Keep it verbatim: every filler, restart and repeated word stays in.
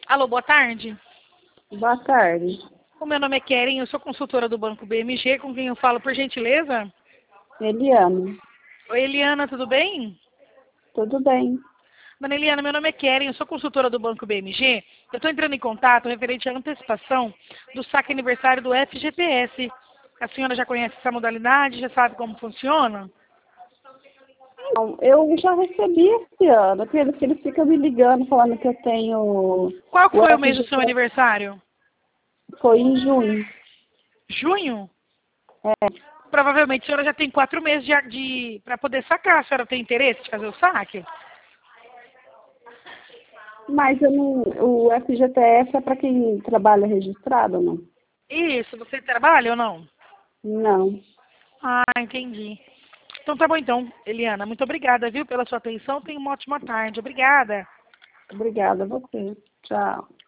Alô, boa tarde. Boa tarde. O meu nome é Keren, eu sou consultora do Banco B M G, com quem eu falo, por gentileza? Eliana. Oi, Eliana, tudo bem? Tudo bem? Dona Eliana, meu nome é Keren, eu sou consultora do Banco B M G. Eu estou entrando em contato referente à antecipação do saque aniversário do F G T S. A senhora já conhece essa modalidade, já sabe como funciona? Não, eu já recebi esse ano, aquele que eles ficam me ligando falando que eu tenho Qual que o foi o mês do seu F G T S. aniversário? Foi em junho. Junho? É, Provavelmente a senhora já tem quatro meses de, de para poder sacar. A senhora tem interesse de fazer o saque? mas eu não, o F G T S é para quem trabalha registrado ou não? Isso, você trabalha ou não? Não. Ah, entendi. Então tá bom então, Eliana. Muito obrigada, viu, pela sua atenção. Tenha uma ótima tarde. Obrigada. Obrigada a você. Tchau.